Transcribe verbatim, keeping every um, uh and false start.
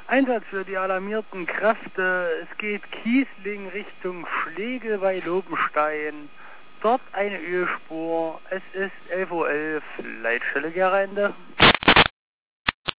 Einsatz für die alarmierten Kräfte. Es geht Kiesling Richtung Schlegel bei Lobenstein. Dort eine Ölspur. Es ist elf Uhr elf. Leitstelle Gerende.